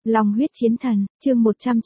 Long huyết chiến thần, chương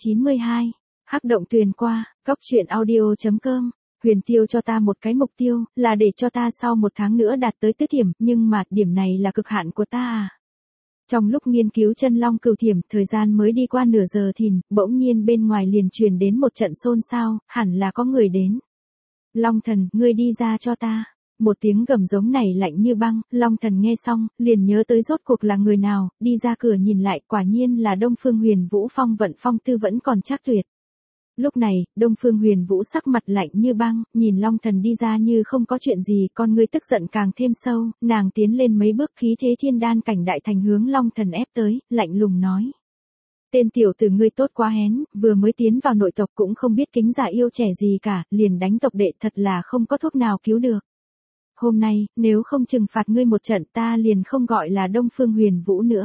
192. Hắc động tuyền qua, góc truyện audio.com. Huyền Tiêu cho ta một cái mục tiêu, là để cho ta sau 1 tháng nữa đạt tới tứ thiểm, nhưng mà điểm này là cực hạn của ta à. Trong lúc nghiên cứu chân long cửu thiểm, thời gian mới đi qua nửa giờ thìn, bỗng nhiên bên ngoài liền truyền đến một trận xôn xao, hẳn là có người đến. Long thần, ngươi đi ra cho ta. Một tiếng gầm giống này lạnh như băng, Long thần nghe xong, liền nhớ tới rốt cuộc là người nào, đi ra cửa nhìn lại, quả nhiên là Đông Phương Huyền Vũ, phong vận phong tư vẫn còn chắc tuyệt. Lúc này, Đông Phương Huyền Vũ sắc mặt lạnh như băng, nhìn Long thần đi ra như không có chuyện gì, con ngươi tức giận càng thêm sâu, nàng tiến lên mấy bước, khí thế thiên đan cảnh đại thành hướng Long thần ép tới, lạnh lùng nói. Tên tiểu tử ngươi tốt quá hén, vừa mới tiến vào nội tộc cũng không biết kính già yêu trẻ gì cả, liền đánh tộc đệ, thật là không có thuốc nào cứu được. Hôm nay, nếu không trừng phạt ngươi một trận, ta liền không gọi là Đông Phương Huyền Vũ nữa.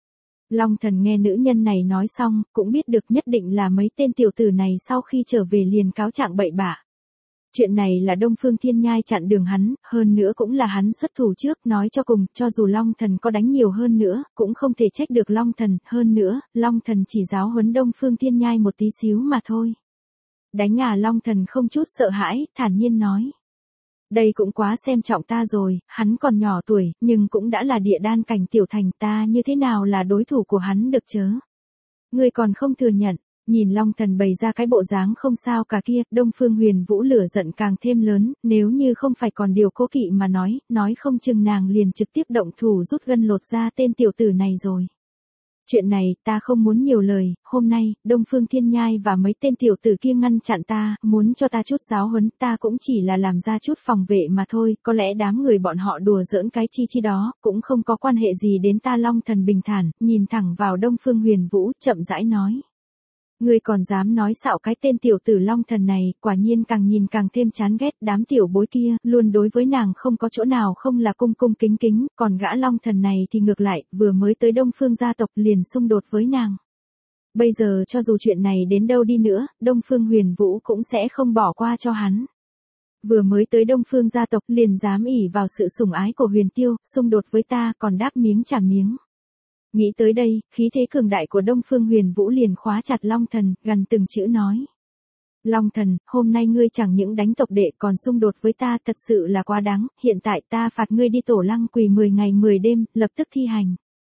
Long thần nghe nữ nhân này nói xong, cũng biết được nhất định là mấy tên tiểu tử này sau khi trở về liền cáo trạng bậy bạ. Chuyện này là Đông Phương Thiên Nhai chặn đường hắn, hơn nữa cũng là hắn xuất thủ trước, nói cho cùng, cho dù Long thần có đánh nhiều hơn nữa, cũng không thể trách được Long thần, hơn nữa, Long thần chỉ giáo huấn Đông Phương Thiên Nhai một tí xíu mà thôi. Đánh à, Long thần không chút sợ hãi, thản nhiên nói. Đây cũng quá xem trọng ta rồi, hắn còn nhỏ tuổi, nhưng cũng đã là địa đan cảnh tiểu thành, ta như thế nào là đối thủ của hắn được chớ? Ngươi còn không thừa nhận, nhìn Long thần bày ra cái bộ dáng không sao cả kia, Đông Phương Huyền Vũ lửa giận càng thêm lớn, nếu như không phải còn điều cố kỵ mà nói không chừng nàng liền trực tiếp động thủ rút gân lột ra tên tiểu tử này rồi. Chuyện này, ta không muốn nhiều lời, hôm nay, Đông Phương Thiên Nhai và mấy tên tiểu tử kia ngăn chặn ta, muốn cho ta chút giáo huấn, ta cũng chỉ là làm ra chút phòng vệ mà thôi, có lẽ đám người bọn họ đùa giỡn cái chi đó, cũng không có quan hệ gì đến ta. Long thần bình thản, nhìn thẳng vào Đông Phương Huyền Vũ, chậm rãi nói. Ngươi còn dám nói xạo cái tên tiểu tử Long thần này, quả nhiên càng nhìn càng thêm chán ghét, đám tiểu bối kia, luôn đối với nàng không có chỗ nào không là cung cung kính kính, còn gã Long thần này thì ngược lại, vừa mới tới Đông Phương gia tộc liền xung đột với nàng. Bây giờ cho dù chuyện này đến đâu đi nữa, Đông Phương Huyền Vũ cũng sẽ không bỏ qua cho hắn. Vừa mới tới Đông Phương gia tộc liền dám ỷ vào sự sủng ái của Huyền Tiêu, xung đột với ta còn đáp miếng trả miếng. Nghĩ tới đây, khí thế cường đại của Đông Phương Huyền Vũ liền khóa chặt Long thần, gần từng chữ nói. Long thần, hôm nay ngươi chẳng những đánh tộc đệ còn xung đột với ta, thật sự là quá đáng, hiện tại ta phạt ngươi đi tổ lăng quỳ 10 ngày 10 đêm, lập tức thi hành.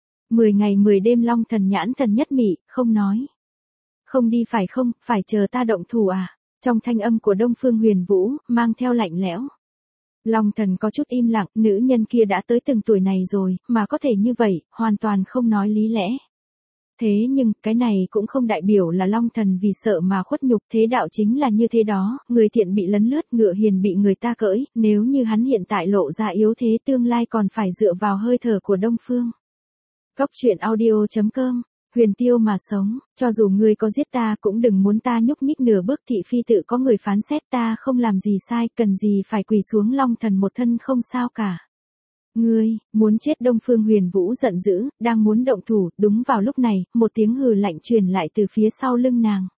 10 ngày 10 đêm. Long thần nhãn thần nhất mị, không nói. Không đi phải không, phải chờ ta động thủ à? Trong thanh âm của Đông Phương Huyền Vũ, mang theo lạnh lẽo. Long thần có chút im lặng, nữ nhân kia đã tới từng tuổi này rồi, mà có thể như vậy, hoàn toàn không nói lý lẽ. Thế nhưng, cái này cũng không đại biểu là Long thần vì sợ mà khuất nhục, thế đạo chính là như thế đó, người thiện bị lấn lướt, ngựa hiền bị người ta cưỡi, nếu như hắn hiện tại lộ ra yếu thế, tương lai còn phải dựa vào hơi thở của Đông Phương. Góc truyện audio.com. Huyền Tiêu mà sống, cho dù ngươi có giết ta cũng đừng muốn ta nhúc nhích nửa bước, thị phi tự có người phán xét, ta không làm gì sai, cần gì phải quỳ xuống. Long thần một thân không sao cả. Ngươi, muốn chết? Đông Phương Huyền Vũ giận dữ, đang muốn động thủ, đúng vào lúc này, một tiếng hừ lạnh truyền lại từ phía sau lưng nàng.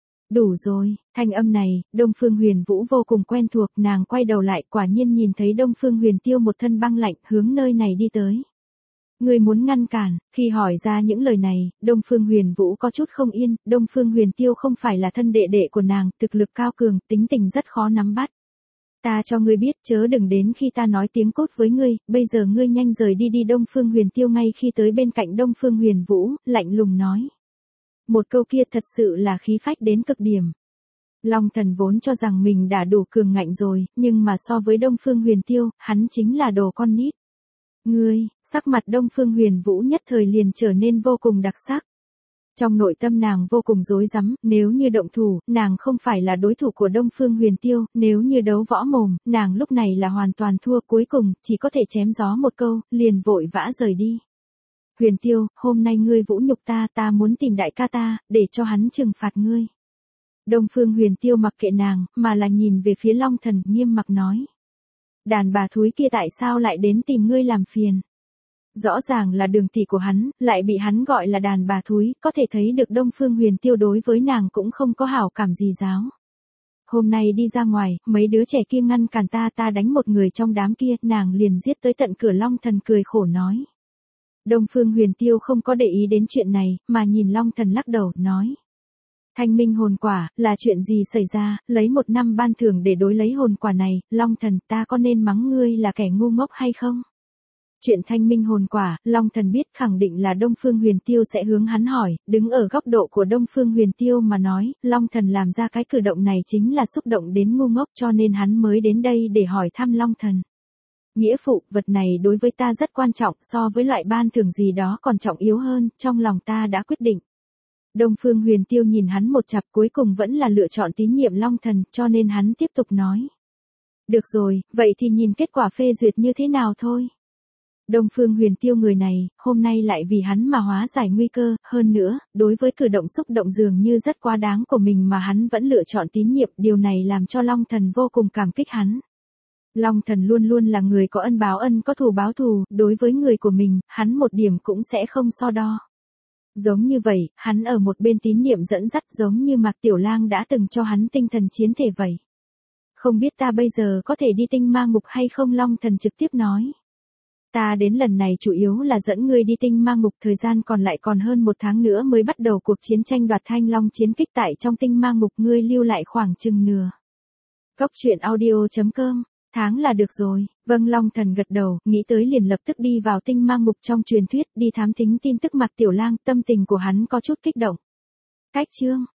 Đủ rồi, thanh âm này, Đông Phương Huyền Vũ vô cùng quen thuộc, nàng quay đầu lại, quả nhiên nhìn thấy Đông Phương Huyền Tiêu một thân băng lạnh, hướng nơi này đi tới. Ngươi muốn ngăn cản? Khi hỏi ra những lời này, Đông Phương Huyền Vũ có chút không yên, Đông Phương Huyền Tiêu không phải là thân đệ đệ của nàng, thực lực cao cường, tính tình rất khó nắm bắt. Ta cho ngươi biết, chớ đừng đến khi ta nói tiếng cốt với ngươi, bây giờ ngươi nhanh rời đi đi. Đông Phương Huyền Tiêu ngay khi tới bên cạnh Đông Phương Huyền Vũ, lạnh lùng nói. Một câu kia thật sự là khí phách đến cực điểm. Long thần vốn cho rằng mình đã đủ cường ngạnh rồi, nhưng mà so với Đông Phương Huyền Tiêu, hắn chính là đồ con nít. Ngươi, sắc mặt Đông Phương Huyền Vũ nhất thời liền trở nên vô cùng đặc sắc. Trong nội tâm nàng vô cùng rối rắm, nếu như động thủ, nàng không phải là đối thủ của Đông Phương Huyền Tiêu, nếu như đấu võ mồm, nàng lúc này là hoàn toàn thua, cuối cùng, chỉ có thể chém gió một câu, liền vội vã rời đi. Huyền Tiêu, hôm nay ngươi vũ nhục ta, ta muốn tìm đại ca ta, để cho hắn trừng phạt ngươi. Đông Phương Huyền Tiêu mặc kệ nàng, mà là nhìn về phía Long thần, nghiêm mặc nói. Đàn bà thúi kia tại sao lại đến tìm ngươi làm phiền? Rõ ràng là đường tỷ của hắn, lại bị hắn gọi là đàn bà thúi, có thể thấy được Đông Phương Huyền Tiêu đối với nàng cũng không có hảo cảm gì giáo. Hôm nay đi ra ngoài, mấy đứa trẻ kia ngăn cản ta, ta đánh một người trong đám kia, nàng liền giết tới tận cửa. Long thần cười khổ nói. Đông Phương Huyền Tiêu không có để ý đến chuyện này, mà nhìn Long Thần lắc đầu, nói. Thanh minh hồn quả, là chuyện gì xảy ra, lấy 1 năm ban thưởng để đối lấy hồn quả này, Long Thần ta có nên mắng ngươi là kẻ ngu ngốc hay không? Chuyện thanh minh hồn quả, Long Thần biết khẳng định là Đông Phương Huyền Tiêu sẽ hướng hắn hỏi, đứng ở góc độ của Đông Phương Huyền Tiêu mà nói, Long Thần làm ra cái cử động này chính là xúc động đến ngu ngốc cho nên hắn mới đến đây để hỏi thăm Long Thần. Nghĩa phụ, vật này đối với ta rất quan trọng so với loại ban thưởng gì đó còn trọng yếu hơn, trong lòng ta đã quyết định. Đông Phương Huyền Tiêu nhìn hắn một chặp cuối cùng vẫn là lựa chọn tín nhiệm Long Thần cho nên hắn tiếp tục nói. Được rồi, vậy thì nhìn kết quả phê duyệt như thế nào thôi. Đông Phương Huyền Tiêu người này, hôm nay lại vì hắn mà hóa giải nguy cơ, hơn nữa, đối với cử động xúc động dường như rất quá đáng của mình mà hắn vẫn lựa chọn tín nhiệm, điều này làm cho Long Thần vô cùng cảm kích hắn. Long Thần luôn luôn là người có ân báo ân có thù báo thù, đối với người của mình, hắn một điểm cũng sẽ không so đo. Giống như vậy, hắn ở một bên tín niệm dẫn dắt giống như Mạc Tiểu Lang đã từng cho hắn tinh thần chiến thể vậy. Không biết ta bây giờ có thể đi tinh ma ngục hay không, Long Thần trực tiếp nói. Ta đến lần này chủ yếu là dẫn ngươi đi tinh ma ngục, thời gian còn lại còn hơn 1 tháng nữa mới bắt đầu cuộc chiến tranh đoạt Thanh Long chiến kích tại trong tinh ma ngục, ngươi lưu lại khoảng chừng nửa. Cốc truyện audio.com, tháng là được rồi, vâng Long Thần gật đầu, nghĩ tới liền lập tức đi vào tinh ma ngục trong truyền thuyết, đi thám thính tin tức Mạc Tiểu Lang, tâm tình của hắn có chút kích động. Cách chương